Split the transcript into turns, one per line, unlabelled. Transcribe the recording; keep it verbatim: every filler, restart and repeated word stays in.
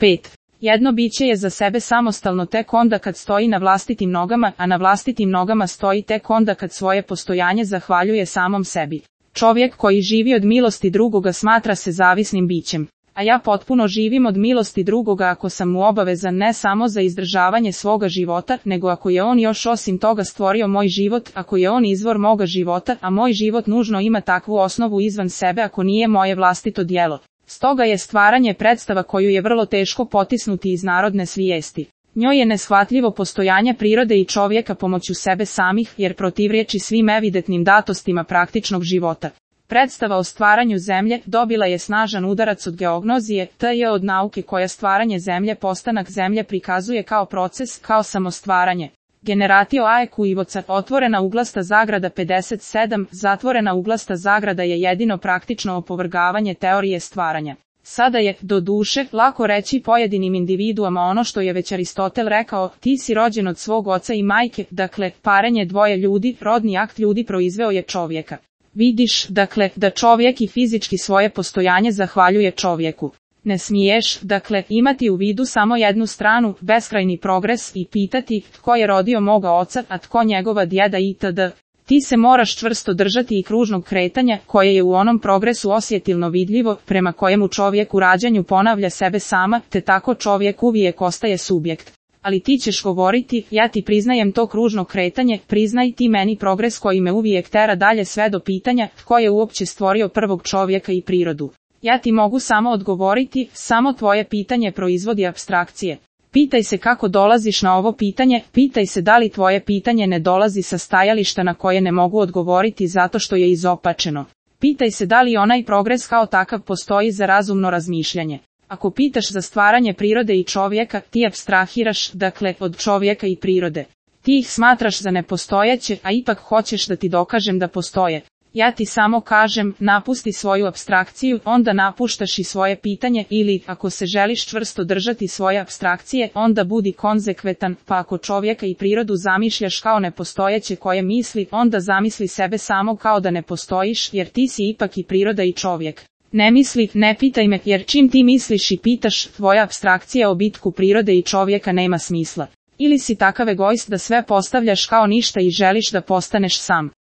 pet. Jedno biće je za sebe samostalno tek onda kad stoji na vlastitim nogama, a na vlastitim nogama stoji tek onda kad svoje postojanje zahvaljuje samom sebi. Čovjek koji živi od milosti drugoga smatra se zavisnim bićem, a ja potpuno živim od milosti drugoga ako sam mu obavezan ne samo za izdržavanje svoga života, nego ako je on još osim toga stvorio moj život, ako je on izvor moga života, a moj život nužno ima takvu osnovu izvan sebe ako nije moje vlastito djelo. Stoga je stvaranje predstava koju je vrlo teško potisnuti iz narodne svijesti. Njoj je neshvatljivo postojanje prirode i čovjeka pomoću sebe samih, jer protivriječi svim evidentnim datostima praktičnog života. Predstava o stvaranju zemlje dobila je snažan udarac od geognozije, to je od nauke koja stvaranje zemlje, postanak zemlje prikazuje kao proces, kao samostvaranje. Generatio aequivocad, otvorena uglasta zagrada pedeset sedam, zatvorena uglasta zagrada je jedino praktično opovrgavanje teorije stvaranja. Sada je, do duše, lako reći pojedinim individuama ono što je već Aristotel rekao, ti si rođen od svog oca i majke, dakle, parenje dvoje ljudi, rodni akt ljudi proizveo je čovjeka. Vidiš, dakle, da čovjek i fizički svoje postojanje zahvaljuje čovjeku. Ne smiješ, dakle, imati u vidu samo jednu stranu, beskrajni progres i pitati tko je rodio moga oca, a tko njegova djeda itd. Ti se moraš čvrsto držati i kružnog kretanja, koje je u onom progresu osjetilno vidljivo, prema kojemu čovjek u rađanju ponavlja sebe sama, te tako čovjek uvijek ostaje subjekt. Ali ti ćeš govoriti, ja ti priznajem to kružno kretanje, priznaj ti meni progres koji me uvijek tera dalje sve do pitanja, tko je uopće stvorio prvog čovjeka i prirodu. Ja ti mogu samo odgovoriti, samo tvoje pitanje proizvodi apstrakcije. Pitaj se kako dolaziš na ovo pitanje, pitaj se da li tvoje pitanje ne dolazi sa stajališta na koje ne mogu odgovoriti zato što je izopačeno. Pitaj se da li onaj progres kao takav postoji za razumno razmišljanje. Ako pitaš za stvaranje prirode i čovjeka, ti apstrahiraš, dakle, od čovjeka i prirode. Ti ih smatraš za nepostojeće, a ipak hoćeš da ti dokažem da postoje. Ja ti samo kažem, napusti svoju apstrakciju, onda napuštaš i svoje pitanje, ili, ako se želiš čvrsto držati svoje apstrakcije, onda budi konzekventan, pa ako čovjeka i prirodu zamišljaš kao nepostojeće koje misli, onda zamisli sebe samo kao da ne postojiš, jer ti si ipak i priroda i čovjek. Ne misli, ne pitaj me, jer čim ti misliš i pitaš, tvoja apstrakcija o bitku prirode i čovjeka nema smisla. Ili si takav egoist da sve postavljaš kao ništa i želiš da postaneš sam.